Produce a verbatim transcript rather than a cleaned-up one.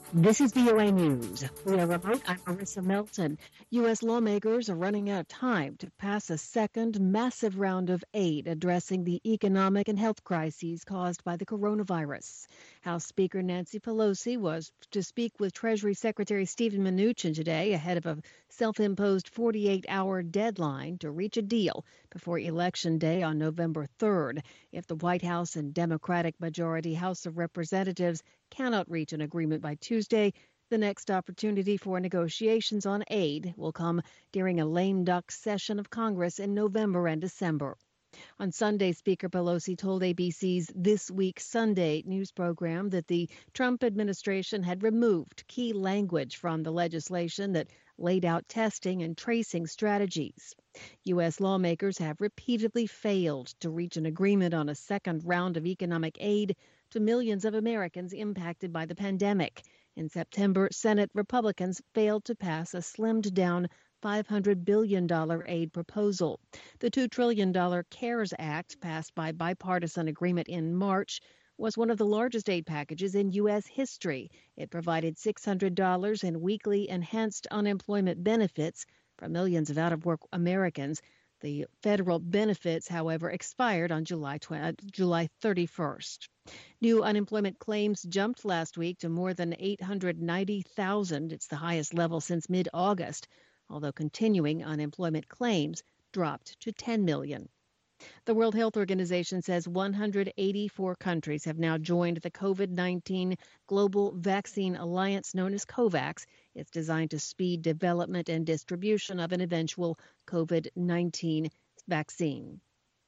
This is V O A News. We are remote. I'm Marissa Melton. U S lawmakers are running out of time to pass a second massive round of aid addressing the economic and health crises caused by the coronavirus. House Speaker Nancy Pelosi was to speak with Treasury Secretary Steven Mnuchin today ahead of a self-imposed forty-eight hour deadline to reach a deal before Election Day on November third. If the White House and Democratic majority House of Representatives cannot reach an agreement by Tuesday, the next opportunity for negotiations on aid will come during a lame duck session of Congress in November and December. On Sunday, Speaker Pelosi told A B C's This Week Sunday news program that the Trump administration had removed key language from the legislation that laid out testing and tracing strategies. U S lawmakers have repeatedly failed to reach an agreement on a second round of economic aid to millions of Americans impacted by the pandemic. In September, Senate Republicans failed to pass a slimmed down five hundred billion dollars aid proposal. The two trillion dollars CARES Act, passed by bipartisan agreement in March, was one of the largest aid packages in U S history. It provided six hundred dollars in weekly enhanced unemployment benefits for millions of out-of-work Americans. The federal benefits, however, expired on July thirty-first. New unemployment claims jumped last week to more than eight hundred ninety thousand. It's the highest level since mid-August, although continuing unemployment claims dropped to ten million. The World Health Organization says one hundred eighty-four countries have now joined the COVID nineteen Global Vaccine Alliance, known as COVAX. It's designed to speed development and distribution of an eventual COVID nineteen vaccine.